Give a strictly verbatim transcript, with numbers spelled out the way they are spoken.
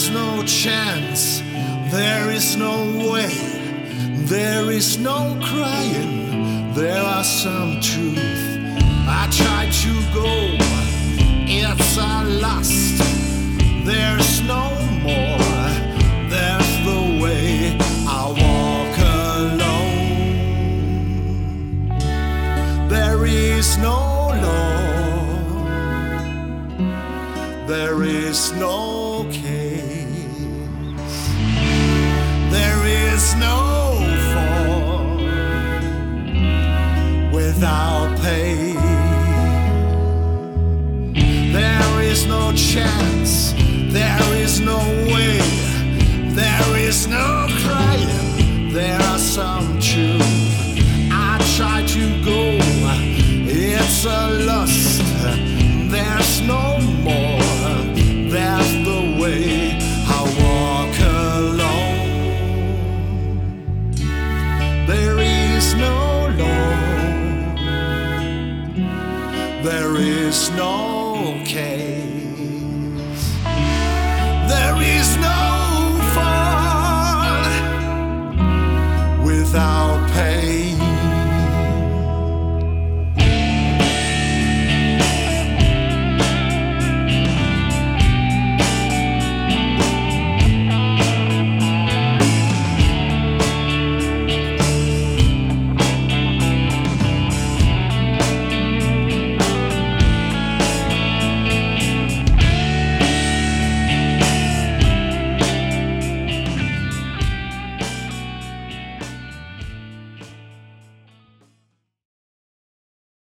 is no chance, there is no way, there is no crying, there are some truth. I tried to go, it's a lust, there's no more, there's the way I walk alone. There is no law, there is no case, there is no fall without pain. There is no chance, there is no way, there is no crying, there are some